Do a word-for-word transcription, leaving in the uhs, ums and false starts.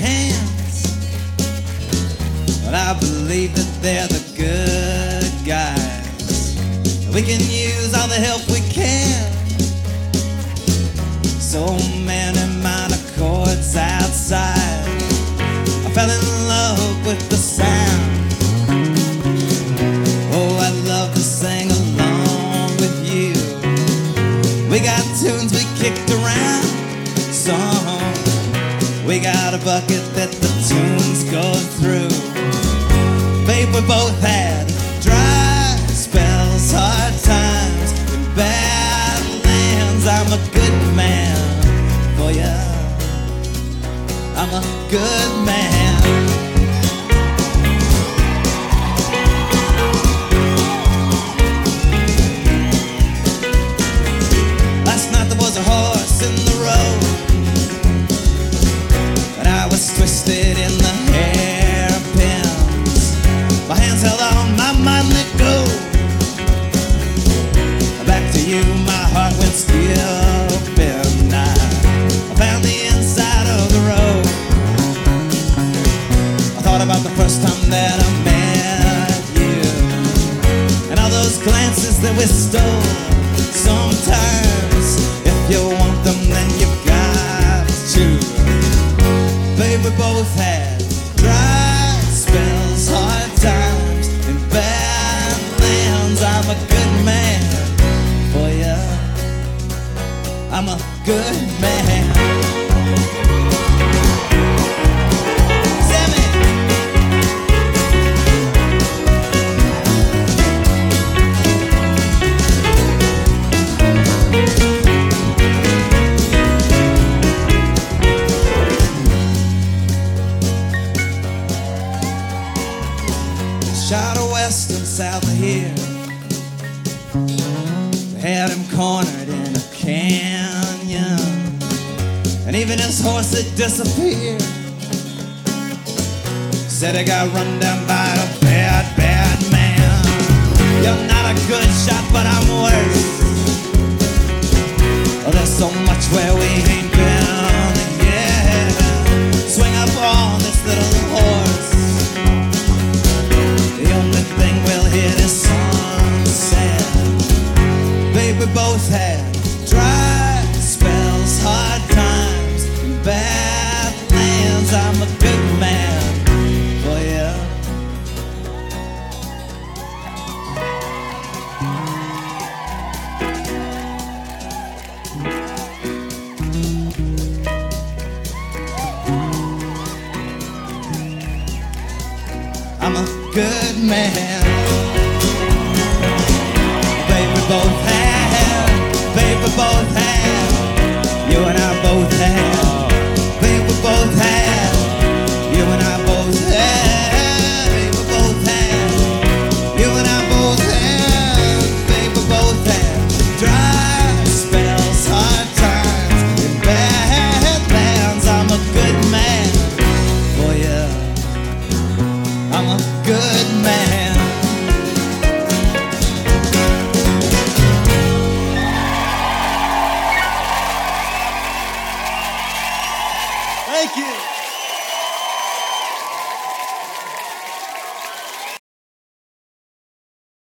hands, but I believe that they're the good guys. We can use all the help we can. So many minor chords outside. I fell in love with the sound. Oh, I'd love to sing along with you. We got tunes we kicked around, songs. We got a bucket that the tunes go through. Babe, we both had dry spells, hard times, and bad lands. I'm a good man for ya. I'm a good man. Last night there was a horse in the road, and I was twisted in the hairpins. My hands held on, my mind let go. Back to you, my heart went skipping. I found the inside of the road. I thought about the first time that I met you, and all those glances that we stole. Sometimes, if you want them, then you've got to. Babe, we both had dry spells, hard times, and bad lands. I'm a good man for ya. I'm a good man. Shot of west and south of here. We had him cornered in a canyon, and even his horse had disappeared. Said he got run down by a bad, bad man. You're not a good shot, but I'm worse. Oh, there's so much where we ain't been, yeah. Swing up on this little horse. The only thing we'll hit is sunset. Babe, we both had dry spells, hard times, and bad lands. I'm a good man for ya. I'm a good man. Babe, we both have. Babe, we both have. You and I both have. Babe, we both have. You and I both have. Babe, we both have. You and I both have. Babe, we both have. Dry spells, hard times, and bad lands. I'm a good man for ya. I'm a good man. Thank you.